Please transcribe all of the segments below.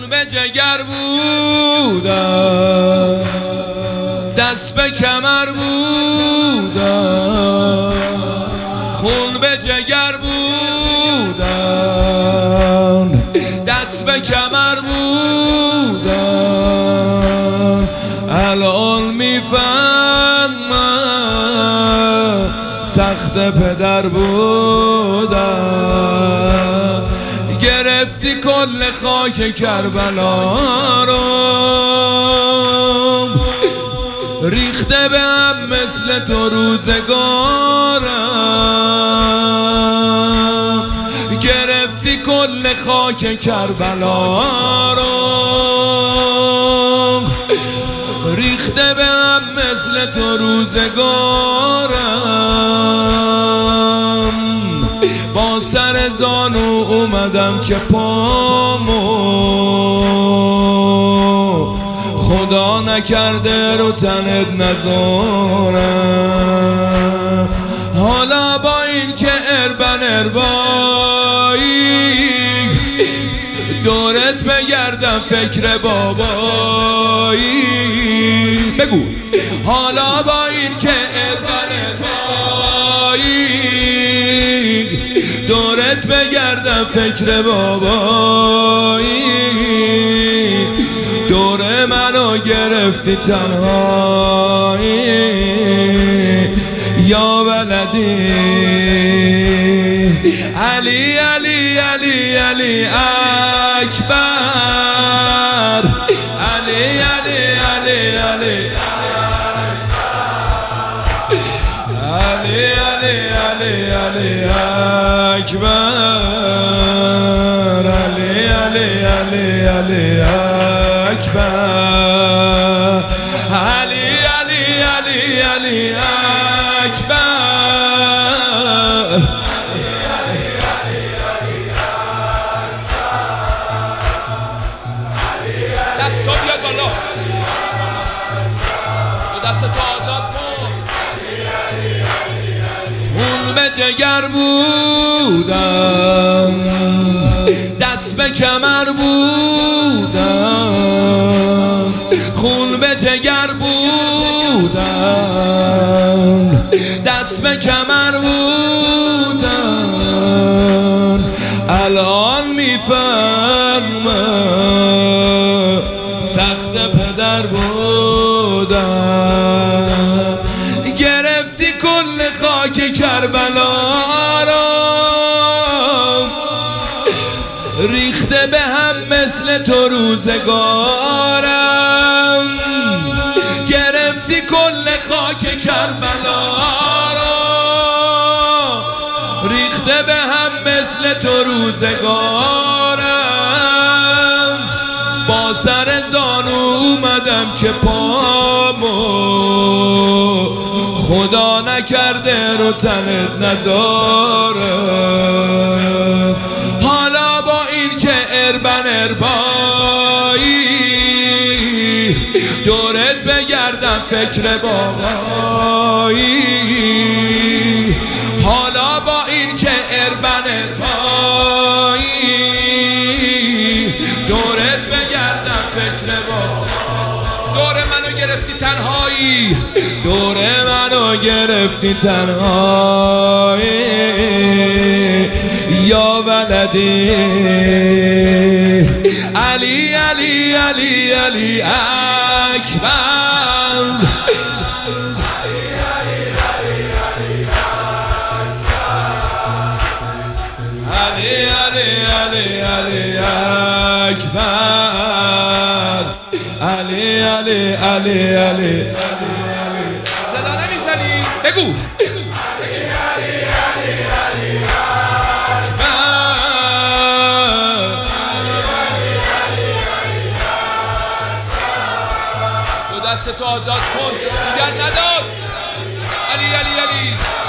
به جگر بودم، دست به کمر بودم، خون به جگر بودم، دست به کمر بودم. الان میفهمم سخت پدر بودم. گرفتی کل خاک کربلا رو، ریخته به هم مثل تو روزگارم. گرفتی کل خاک کربلا رو، ریخته به هم مثل تو روزگارم. با سر زانو اومدم که پامو خدا نکرده رو تنت نذارم. حالا با این که اربایی دورت بگردم فکر بابایی. بگو حالا با این که اربایی دورت بگردم فکر بابایی. دور منو گرفتی تنهایی یا ولدی. علی علی علی علی اکبر، علی علی علی علی علی علی علی علی اکبر، علی علی علی علی اکبر، علی علی علی علی اکبر. دستا بیاد بالا، دو دست تا آزاد کن. خون به جگر بودم، دست به کمر بودم، خون به جگر بودم، دست به کمر بودم. الان میفهمم سخت پدر بودم. گرفتی کل خاک کربلا رو، ریخته به هم مثل تو روزگارم. گرفتی کل خاک کربلا رو، ریخته به هم مثل تو روزگارم. با سر زانو اومدم که پامو خدا نکرده رو تنت نذارم. حالا با این که اربایی دورت بگردم فکر بابایی. حالا با این که اربایی دورت بگردم فکر بابایی. دور منو گرفتی تنهایی، دور منو گرفتی تنهایی یا ولدی. علی علی علی علی اکبر، علی علی علی علی اکبر، علی علی علی علی. صدا نمیزنی؟ بگو دو دست تو آزاد کن، دیگر ندار. علی علی علی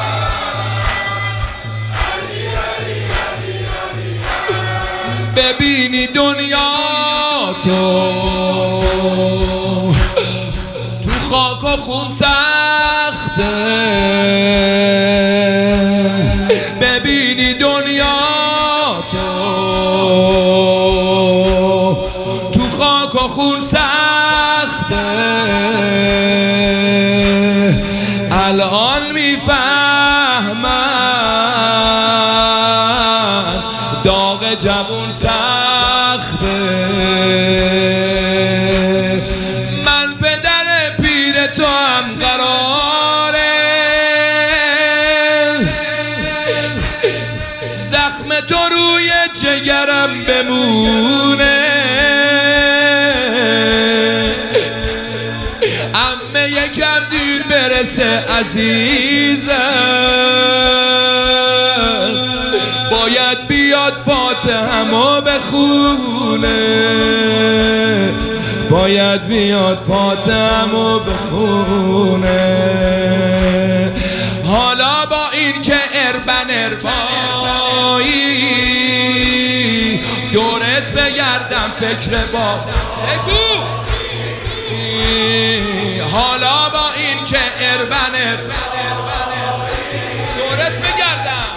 ببینی دنیا تو خاک و خون سخته. ببینی دنیا خون سخته، الان میفهمم داغ جوون سخته. من پدر پیر تو هم قراره زخم تو روی جگرم بمونه. عمه یکم دیر برسه عزیزم، باید بیاد فاتحه‌مو بخونه، باید بیاد فاتحه‌مو بخونه. حالا با این که اربن اربایی دورت بگردم فکر با بگو. حالا با این که اربن دورت بگردم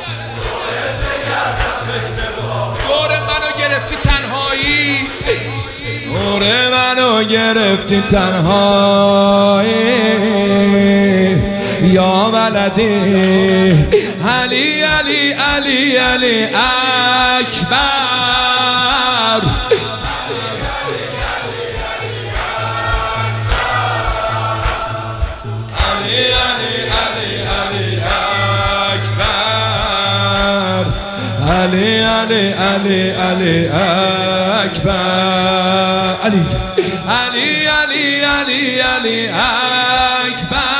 دور منو گرفتی تنهایی، دور منو گرفتی تنهایی یا ولدی. علی علی علی علی اکبر، علی علی علی علی اکبر، علی علی علی علی اکبر، علی علی علی علی علی اکبر.